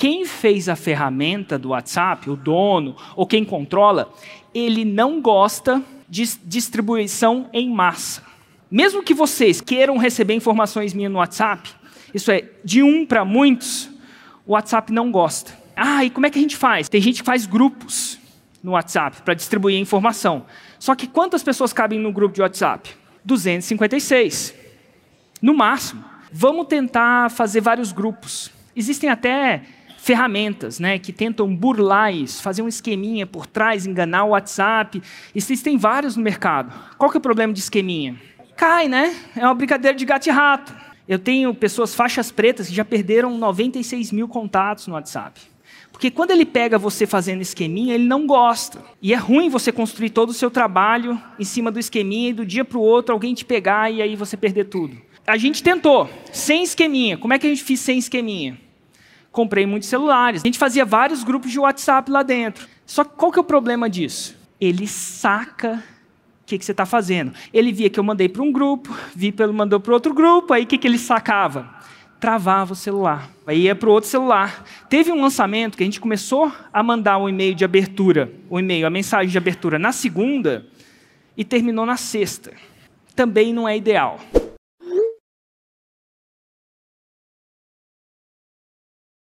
quem fez a ferramenta do WhatsApp, o dono ou quem controla, ele não gosta de distribuição em massa. Mesmo que vocês queiram receber informações minhas no WhatsApp, isso é, de um para muitos, o WhatsApp não gosta. E como é que a gente faz? Tem gente que faz grupos no WhatsApp para distribuir informação. Só que quantas pessoas cabem no grupo de WhatsApp? 256. No máximo. Vamos tentar fazer vários grupos. Existem até ferramentas, né, que tentam burlar isso, fazer um esqueminha por trás, enganar o WhatsApp. Existem vários no mercado. Qual que é o problema de esqueminha? Cai, né? É uma brincadeira de gato e rato. Eu tenho pessoas faixas pretas que já perderam 96 mil contatos no WhatsApp. Porque quando ele pega você fazendo esqueminha, ele não gosta. E é ruim você construir todo o seu trabalho em cima do esqueminha e do dia para o outro alguém te pegar e aí você perder tudo. A gente tentou, sem esqueminha. Como é que a gente fez sem esqueminha? Comprei muitos celulares. A gente fazia vários grupos de WhatsApp lá dentro. Só que qual que é o problema disso? Ele saca o que você está fazendo. Ele via que eu mandei para um grupo, mandou para outro grupo, aí o que ele sacava? Travava o celular. Aí ia para o outro celular. Teve um lançamento que a gente começou a mandar um e-mail de abertura, a mensagem de abertura na segunda e terminou na sexta. Também não é ideal.